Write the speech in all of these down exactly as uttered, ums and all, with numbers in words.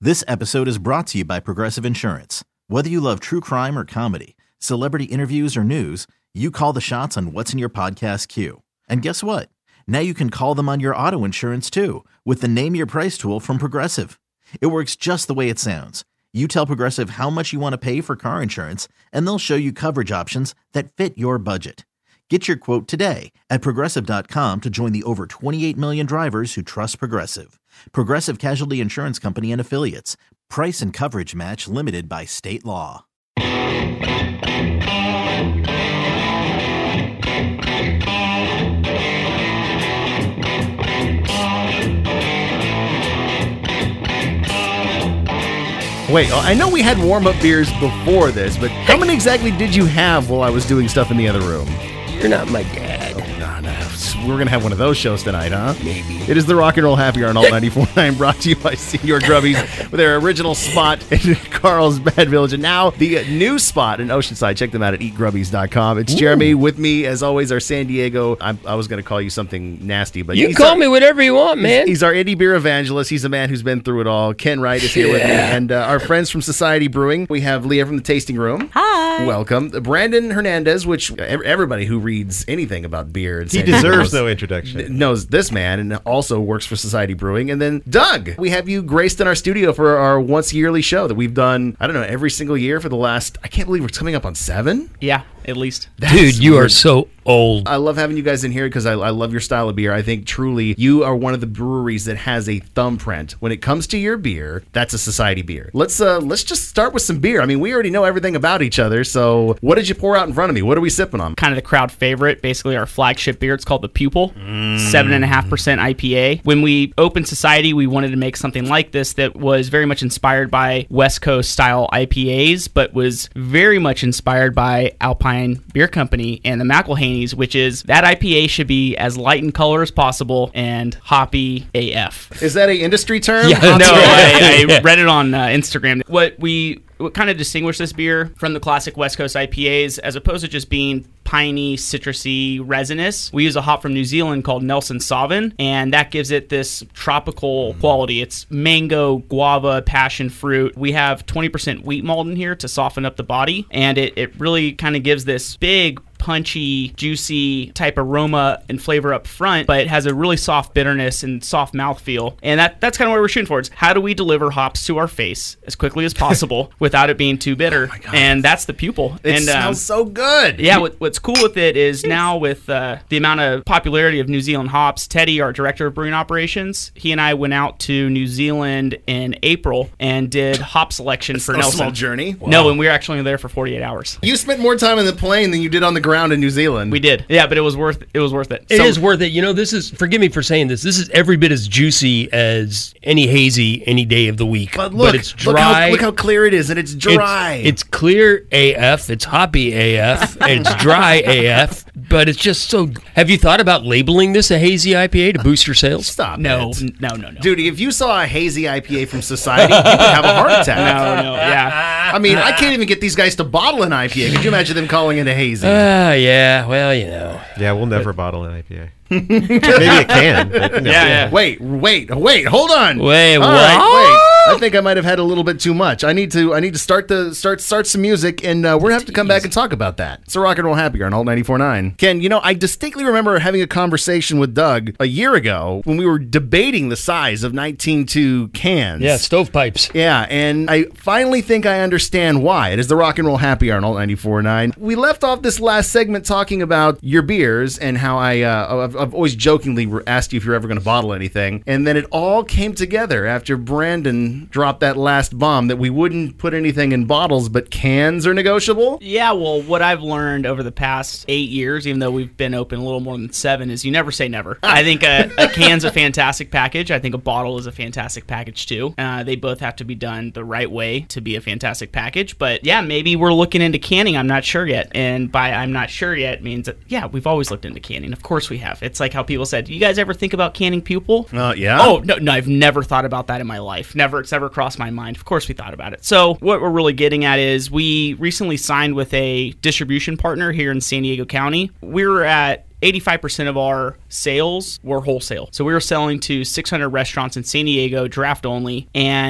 This episode is brought to you by Progressive Insurance. Whether you love true crime or comedy, celebrity interviews or news, you call the shots on what's in your podcast queue. And guess what? Now you can call them on your auto insurance too with the Name Your Price tool from Progressive. It works just the way it sounds. You tell Progressive how much you want to pay for car insurance, and they'll show you coverage options that fit your budget. Get your quote today at Progressive dot com to join the over twenty-eight million drivers who trust Progressive. Progressive Casualty Insurance Company and Affiliates. Price and coverage match limited by state law. Wait, I know we had warm-up beers before this, but how many exactly did you have while I was doing stuff in the other room? You're not my dad. Oh, no, no. We're going to have one of those shows tonight, huh? Maybe. It is the Rock and Roll Happy Hour on Alt ninety-four point nine, brought to you by Senior Grubbies with their original spot in Carlsbad Village, and now the new spot in Oceanside. Check them out at eat grubbies dot com. It's Ooh. Jeremy with me, as always, our San Diego. I, I was going to call you something nasty, but you he's call our, me whatever you want, man. He's, he's our indie beer evangelist. He's a man who's been through it all. Ken Wright is here yeah. with me, and uh, our friends from Society Brewing. We have Leah from the Tasting Room. Hi. Welcome. Brandon Hernandez, which everybody who reads anything about beer, he deserves no introduction. Knows this man, and also works for Society Brewing. And then Doug, we have you graced in our studio for our once yearly show that we've done, I don't know, every single year for the last, I can't believe we're coming up on seven. Yeah, at least. That's Dude, you weird. Are so old. I love having you guys in here because I, I love your style of beer. I think truly you are one of the breweries that has a thumbprint when it comes to your beer. That's a Society beer. Let's uh let's just start with some beer. I mean, we already know everything about each other. So what did you pour out in front of me? What are we sipping on? Kind of the crowd favorite, basically our flagship beer. It's called the Pupil, mm. seven and a half percent I P A. When we opened Society, we wanted to make something like this that was very much inspired by West Coast style I P As, but was very much inspired by Alpine Beer Company and the McElhaney's, which is that I P A should be as light in color as possible and hoppy A F. Is that a industry term? Yeah, no, I, I read it on uh, Instagram. What we what kind of distinguish this beer from the classic West Coast I P As, as opposed to just being piney, citrusy, resinous, we use a hop from New Zealand called Nelson Sauvin, and that gives it this tropical quality. It's mango, guava, passion fruit. We have twenty percent wheat malt in here to soften up the body, and it, it really kind of gives this big, punchy, juicy type aroma and flavor up front, but it has a really soft bitterness and soft mouthfeel. And that that's kind of what we're shooting for. It's how do we deliver hops to our face as quickly as possible without it being too bitter? Oh and that's the Pupil. It and, smells um, so good. Yeah, what, what's cool with it is now with uh, the amount of popularity of New Zealand hops, Teddy, our director of brewing operations, he and I went out to New Zealand in April and did hop selection it's for no Nelson. Small journey. Wow. No, and we were actually there for forty-eight hours. You spent more time in the plane than you did on the ground in New Zealand. We did. Yeah, but it was worth it was worth it. It so, is worth it. You know, this is, forgive me for saying this, this is every bit as juicy as any hazy any day of the week. But look, but it's dry. Look how, look how clear it is, and it's dry. It's, it's clear A F, it's hoppy A F, and it's dry A F, but it's just so... Have you thought about labeling this a hazy I P A to boost your sales? Stop no, it. No, no, no. Dude, if you saw a hazy I P A from Society, you would have a heart attack. No, no, yeah. I mean, I can't even get these guys to bottle an I P A. Could you imagine them calling it a hazy? Ah, uh, yeah, well, you know. Yeah, we'll never but, bottle an I P A. Maybe it can. But, no. Yeah, yeah. Wait, wait, wait. Hold on. Wait, All what? Right, wait. I think I might have had a little bit too much. I need to. I need to start the start start some music, and uh, we're gonna have to come back and talk about that. It's a Rock and Roll Happy Hour on Alt ninety-four point nine. Ken, you know, I distinctly remember having a conversation with Doug a year ago when we were debating the size of nineteen two cans. Yeah, stovepipes. Yeah, and I finally think I understand why. It is the Rock and Roll Happy Hour on Alt ninety-four point nine. We left off this last segment talking about your beers and how I uh, I've, I've always jokingly asked you if you're ever going to bottle anything, and then it all came together after Brandon dropped that last bomb that we wouldn't put anything in bottles, but cans are negotiable. Yeah, well, what I've learned over the past eight years, even though we've been open a little more than seven, is you never say never. I think a, a can's a fantastic package. I think a bottle is a fantastic package too. Uh, they both have to be done the right way to be a fantastic package. But yeah, maybe we're looking into canning. I'm not sure yet. And by I'm not sure yet means that, yeah, we've always looked into canning. Of course we have. It's like how people said, you guys ever think about canning Pupil? Uh, yeah. Oh, no, no, I've never thought about that in my life. Never, it's ever crossed my mind. Of course we thought about it. So what we're really getting at is we recently signed with a distribution partner here in San Diego County. We were at eighty-five percent of our sales were wholesale. So we were selling to six hundred restaurants in San Diego, draft only, and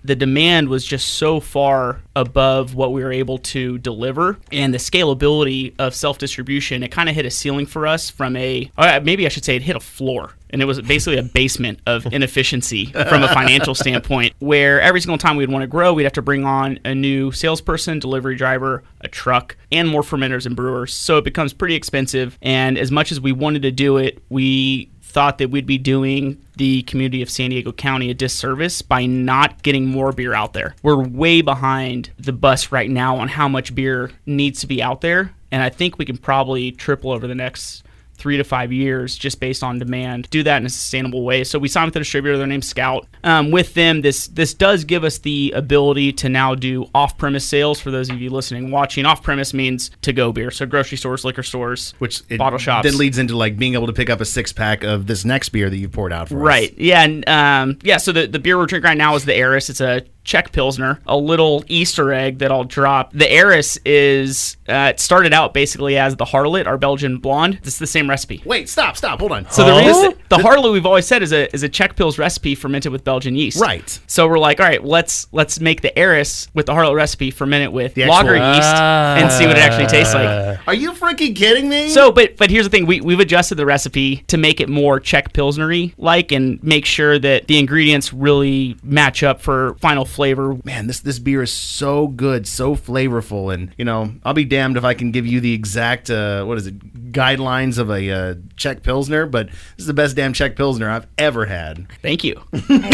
the demand was just so far above what we were able to deliver, and the scalability of self-distribution, it kind of hit a ceiling for us from a, or maybe I should say it hit a floor. And it was basically a basement of inefficiency from a financial standpoint, where every single time we'd want to grow, we'd have to bring on a new salesperson, delivery driver, a truck, and more fermenters and brewers. So it becomes pretty expensive. And as much as we wanted to do it, we thought that we'd be doing the community of San Diego County a disservice by not getting more beer out there. We're way behind the bus right now on how much beer needs to be out there. And I think we can probably triple over the next three to five years just based on demand, do that in a sustainable way. So we signed with a distributor, their name's Scout. Um, with them, this this does give us the ability to now do off-premise sales. For those of you listening and watching, off-premise means to-go beer. So grocery stores, liquor stores, which it bottle shops. Then leads into like being able to pick up a six-pack of this next beer that you poured out for right. us. Right. Yeah. And um, yeah. So the, the beer we're drinking right now is the Eris. It's a Czech Pilsner, a little Easter egg that I'll drop. The Eris is, uh, it started out basically as the Harlot, our Belgian blonde. It's the same recipe. Wait, stop, stop, hold on. So the Oh? reason the Harlot we've always said is a is a Czech Pils recipe fermented with Belgian yeast. Right. So we're like, all right, let's let's make the Eris with the Harlot recipe, ferment it with The lager actual- yeast, and see what it actually tastes like. Are you freaking kidding me? So, but but here's the thing: we we've adjusted the recipe to make it more Czech Pilsnery like, and make sure that the ingredients really match up for final flavor. man, this this beer is so good, so flavorful, and you know, I'll be damned if I can give you the exact uh, what is it guidelines of a uh, Czech Pilsner, but this is the best damn Czech Pilsner I've ever had. Thank you.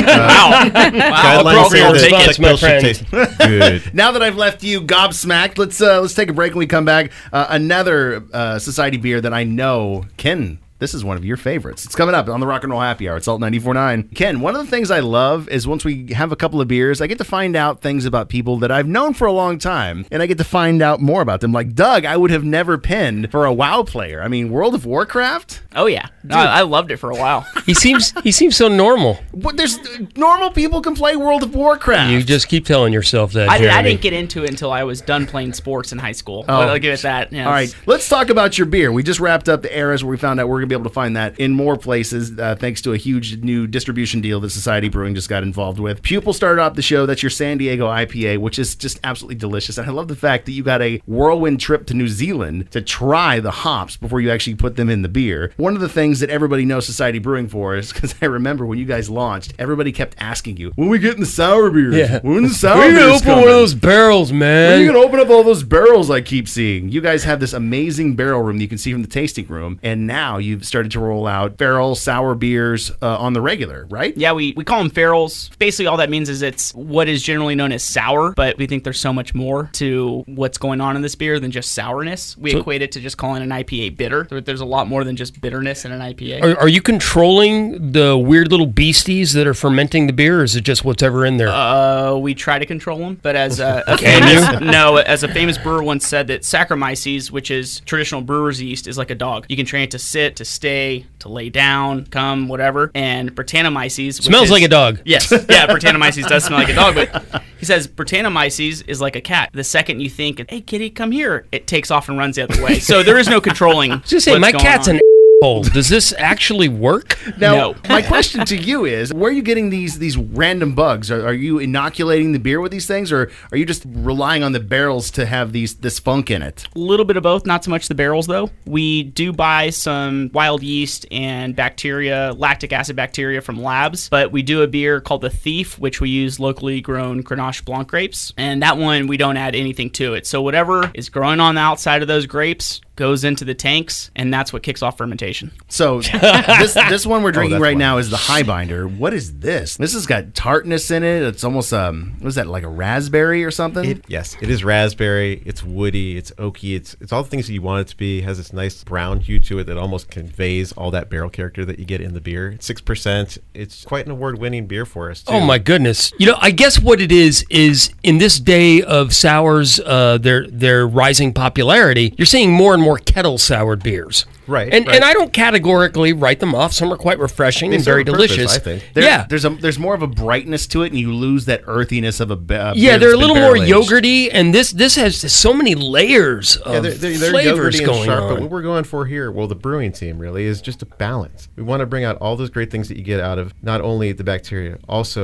wow. Wow. Guidelines say I'll that take it. Czech Pils should taste good. Now that I've left you gobsmacked, let's uh, let's take a break. When we come back, uh, another uh, society beer that I know Ken. This is one of your favorites. It's coming up on the Rock and Roll Happy Hour at Salt ninety-four point nine. Ken, one of the things I love is once we have a couple of beers, I get to find out things about people that I've known for a long time, and I get to find out more about them. Like Doug, I would have never penned for a WoW player. I mean, World of Warcraft? Oh yeah, no, I loved it for a while. He seems he seems so normal. What? There's normal people can play World of Warcraft. You just keep telling yourself that. I, did, I Jeremy. didn't get into it until I was done playing sports in high school. Oh. I'll give it that. Yeah. All right, let's talk about your beer. We just wrapped up the Eras, where we found out we're going to be able to find that in more places, uh, thanks to a huge new distribution deal that Society Brewing just got involved with. Pupil started off the show. That's your San Diego I P A, which is just absolutely delicious. And I love the fact that you got a whirlwind trip to New Zealand to try the hops before you actually put them in the beer. One of the things that everybody knows Society Brewing for is because I remember when you guys launched, everybody kept asking you, when we getting the sour beers? Yeah. When the sour We're gonna beers open coming? one of those barrels, When man. are you going to open up all those barrels I keep seeing? You guys have this amazing barrel room that you can see from the tasting room, and now you've started to roll out barrel sour beers uh, on the regular, right? Yeah, we, we call them ferals. Basically, all that means is it's what is generally known as sour, but we think there's so much more to what's going on in this beer than just sourness. We So- equate it to just calling an I P A bitter. There- There's a lot more than just bitterness in an I P A. Are, are you controlling the weird little beasties that are fermenting the beer, or is it just whatever in there? Uh, we try to control them, but as a, a Can famous, no, as a famous brewer once said that Saccharomyces, which is traditional brewer's yeast, is like a dog. You can train it to sit, to stay, to lay down, come, whatever. And Brettanomyces which Smells is- like a dog. Yes, yeah, Brettanomyces does smell like a dog, but he says Brettanomyces is like a cat. The second you think, hey kitty, come here, it takes off and runs the other way. So there is no controlling. I was gonna say, what's my going cat's on. an asshole. Does this actually work? Now, No. my question to you is, where are you getting these these random bugs? Are, are you inoculating the beer with these things, or are you just relying on the barrels to have these this funk in it? A little bit of both, not so much the barrels though. We do buy some wild yeast and bacteria, lactic acid bacteria from labs, but we do a beer called the Thief, which we use locally grown Grenache Blanc grapes, and that one we don't add anything to it. So whatever is growing on the outside of those grapes goes into the tanks, and that's what kicks off fermentation. So this this one we're drinking that's right one. now is the Highbinder. What is this? This has got tartness in it. It's almost um, what is that, like a raspberry or something? It, yes, it is raspberry. It's woody. It's oaky. It's it's all the things that you want it to be. It has this nice brown hue to it that almost conveys all that barrel character that you get in the beer. Six percent. It's quite an award-winning beer for us, too. Oh my goodness! You know, I guess what it is is in this day of sours, uh, their their rising popularity, you're seeing more and more kettle soured beers. Right, And right. and I don't categorically write them off. Some are quite refreshing They and serve very a purpose, delicious. I think. There- yeah. there's a there's more of a brightness to it, and you lose that earthiness of a ba- uh, Yeah, beer they're a that's been little more barrel-aged. yogurty, and this this has so many layers of Yeah, they're, they're, they're flavors yogurty and going sharp, on. but what we're going for here, well, the brewing team really is just a balance. We want to bring out all those great things that you get out of not only the bacteria, also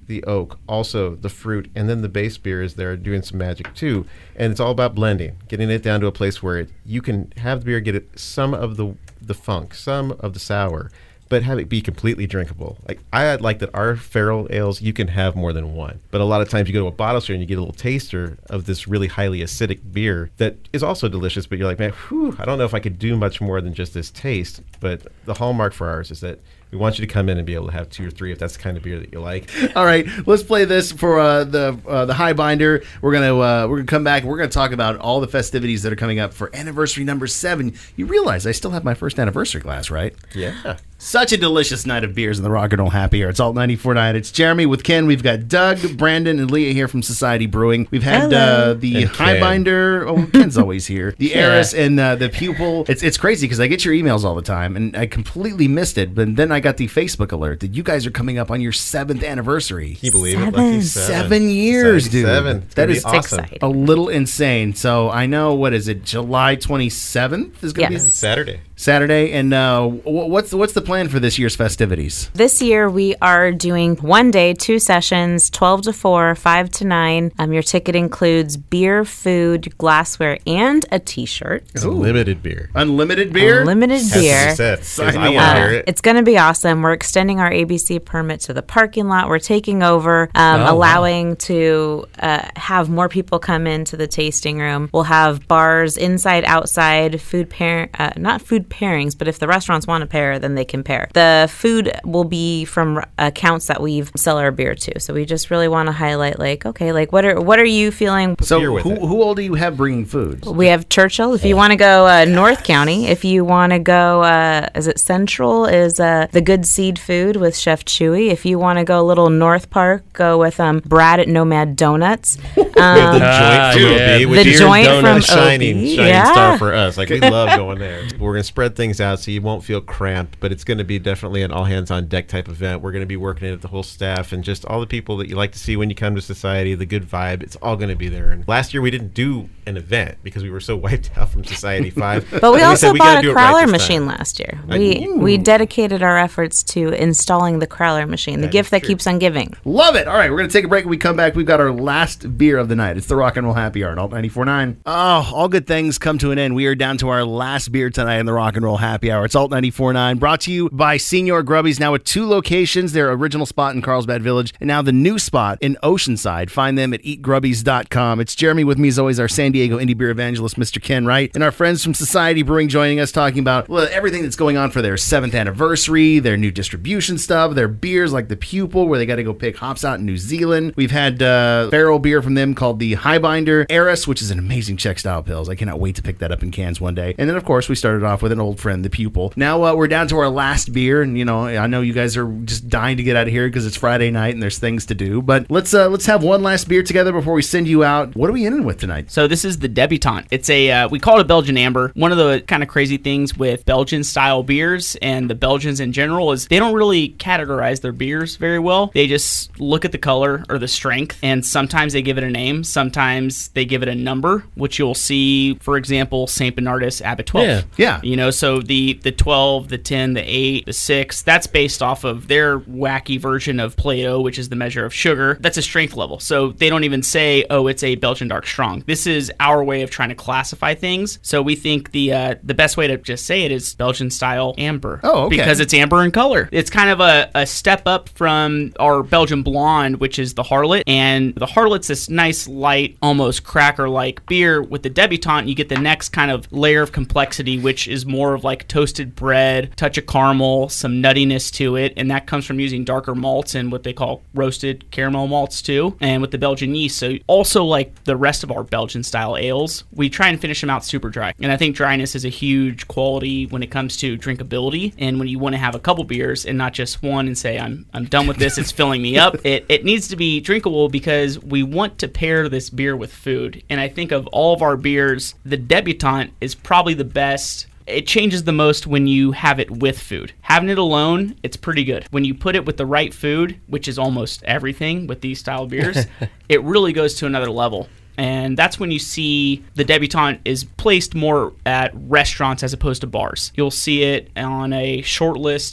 the oak, also the fruit, and then the base beer is there doing some magic too. And it's all about blending, getting it down to a place where it, you can have the beer get it, some of the the funk, some of the sour, but have it be completely drinkable. Like I like that our feral ales, you can have more than one. But a lot of times you go to a bottle store and you get a little taster of this really highly acidic beer that is also delicious, but you're like, man, whew, I don't know if I could do much more than just this taste. But the hallmark for ours is that we want you to come in and be able to have two or three if that's the kind of beer that you like. All right, let's play this for uh, the uh, the Highbinder. We're gonna uh, we're gonna come back and we're gonna talk about all the festivities that are coming up for anniversary number seven. You realize I still have my first anniversary glass, right? Yeah. Such a delicious night of beers in the Rock and Roll Happy Hour. It's Alt ninety-four point nine. It's Jeremy with Ken. We've got Doug, Brandon, and Leah here from Society Brewing. We've had uh, the And Ken. Highbinder. Oh, Ken's always here. The Yeah. Heiress and uh, the Pupil. It's it's crazy because I get your emails all the time, and I completely missed it. But then I got the Facebook alert that you guys are coming up on your seventh anniversary. Can you believe Seven. it? Lucky Seven years, Society dude. Seven. It's That gonna be is awesome. exciting. a little insane. So I know, what is it, July twenty-seventh is going to Yes. be Saturday. Saturday. And uh, wh- what's what's the plan for this year's festivities? This year we are doing one day, two sessions, twelve to four, five to nine. Um, your ticket includes beer, food, glassware, and a T-shirt. It's a limited beer. Unlimited beer? Unlimited That's what beer. she said, 'cause Sign I me want up. to Uh, hear it. it's going to be awesome. We're extending our A B C permit to the parking lot. We're taking over, um, Oh, wow. allowing to uh, have more people come into the tasting room. We'll have bars inside, outside, food pair, uh, not food pairings, but if the restaurants want to pair, then they can pair. The food will be from accounts that we've sell our beer to. So we just really want to highlight, like, okay, like what are what are you feeling? So beer with who, it. who all do you have bringing food? We have Churchill. If you want to go uh, North County, if you want to go, uh, is it Central? Is uh, the Good Seed Food with Chef Chewy. If you want to go a little North Park, go with um, Brad at Nomad Donuts. Um, the Ah, joint from yeah. O B, which The is joint a from shining, O B, shining yeah. star for us. Like we love going there. We're going to spread things out so you won't feel cramped, but it's going to be definitely an all hands on deck type event. We're going to be working it with the whole staff and just all the people that you like to see when you come to Society. The good vibe, it's all going to be there. And last year we didn't do an event because we were so wiped out from Society Five. But we said also we gotta bought do a it right crowler this machine time. last year. I- We we dedicated our efforts to installing the crowler machine, the That gift is that true. keeps on giving. Love it. All right, we're going to take a break. When we come back, we've got our last beer of the night. It's the Rock and Roll Happy Hour, Alt ninety-four point nine. Oh, all good things come to an end. We are down to our last beer tonight in the Rock and Roll Happy Hour. It's Alt ninety-four point nine, brought to you by Senior Grubbies, now with two locations. Their original spot in Carlsbad Village, and now the new spot in Oceanside. Find them at eat grubbies dot com. It's Jeremy with me as always, our San Diego indie beer evangelist, Mister Ken Wright, and our friends from Society Brewing joining us, talking about well, everything that's going on for their seventh anniversary, their new distribution stuff, their beers like the Pupil, where they got to go pick hops out in New Zealand. We've had uh, feral beer from them called the Highbinder, Heiress, which is an amazing Czech style pills. I cannot wait to pick that up in cans one day. And then, of course, we started off with an old friend, the Pupil. Now uh, we're down to our last beer, and you know, I know you guys are just dying to get out of here because it's Friday night and there's things to do. But let's uh, let's have one last beer together before we send you out. What are we in with tonight? So this is the Debutante. It's a uh, we call it a Belgian amber. One of the kind of crazy things with Belgian style beers and the Belgians in general is they don't really categorize their beers very well. They just look at the color or the strength, and sometimes they give it a name, sometimes they give it a number, which you'll see, for example, Saint Bernardus Abbot twelve. Yeah. Yeah. You know, so the the twelve, the ten, the eight, the six, that's based off of their wacky version of Plato, which is the measure of sugar. That's a strength level. So they don't even say, oh, it's a Belgian dark strong. This is our way of trying to classify things. So we think the uh, the best way to just say it is Belgian style amber. Oh, okay. Because it's amber in color. It's kind of a, a step up from our Belgian blonde, which is the Harlot. And the Harlot's this nice, light, almost cracker-like beer. With the Debutante, you get the next kind of layer of complexity, which is more of like toasted bread, touch of caramel, some nuttiness to it. And that comes from using darker malts and what they call roasted caramel malts too. And with the Belgian yeast. So also like the rest of our Belgian style ales, we try and finish them out super dry. And I think dryness is a huge quality when it comes to drinkability. And when you want to have a couple beers and not just one and say, I'm I'm done with this, it's filling me up. It, it needs to be drinkable because we want to pair this beer with food. And I think of all of our beers, the Debutante is probably the best. It changes the most when you have it with food. Having it alone, it's pretty good. When you put it with the right food, which is almost everything with these style beers, it really goes to another level. And that's when you see the Debutante is placed more at restaurants as opposed to bars. You'll see it on a short list of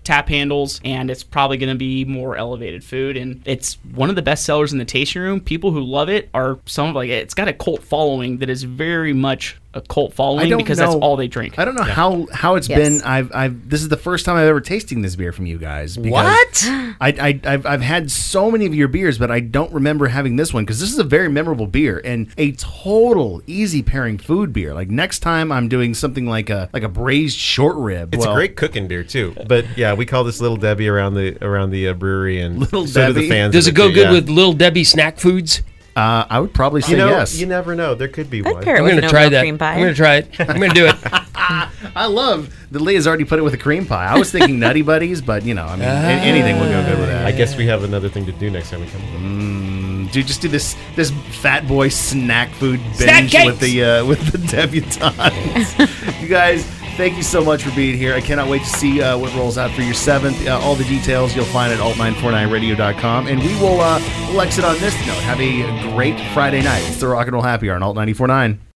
tap handles, and it's probably going to be more elevated food. And it's one of the best sellers in the tasting room. People who love it are some of like it's got a cult following that is very much a cult I following don't because know- that's all they drink. I don't know how how it's Yes. been. I've I've this is the first time I've ever tasting this beer from you guys. because What? I, I I've I've had so many of your beers, but I don't remember having this one because this is a very memorable beer and a total easy pairing food beer. Like next time I'm doing something like a like a braised short rib. It's well, a great cooking beer too, but yeah, we call this Little Debbie around the around the uh, brewery, and Little so do Debbie? the fans. Does of it go too, good yeah. with Little Debbie snack foods? Uh, I would probably say You know, yes. you never know. There could be I'd one. pair it I'm with going to no try milk that. cream pie. I'm going to try it. I'm going to do it. I love that Leah's already put it with a cream pie. I was thinking Nutty Buddies, but you know, I mean, a- anything would go good with that. I guess we have another thing to do next time we come. Mm, dude, just do this this fat boy snack food Snack binge cakes! with the uh, with the debutantes. You guys, thank you so much for being here. I cannot wait to see uh, what rolls out for your seventh. Uh, all the details you'll find at alt nine forty-nine radio dot com, and we will uh, we'll exit on this note. Have a great Friday night. It's the Rock and Roll Happy Hour on Alt ninety-four point nine.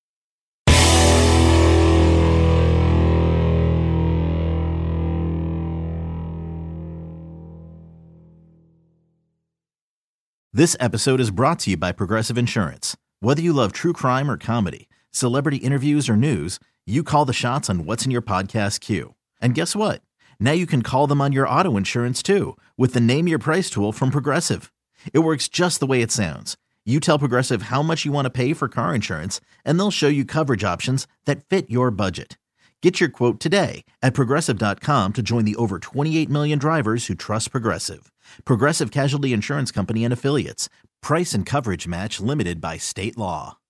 This episode is brought to you by Progressive Insurance. Whether you love true crime or comedy, celebrity interviews or news, you call the shots on what's in your podcast queue. And guess what? Now you can call them on your auto insurance too with the Name Your Price tool from Progressive. It works just the way it sounds. You tell Progressive how much you want to pay for car insurance, and they'll show you coverage options that fit your budget. Get your quote today at progressive dot com to join the over twenty-eight million drivers who trust Progressive. Progressive Casualty Insurance Company and Affiliates. Price and coverage match limited by state law.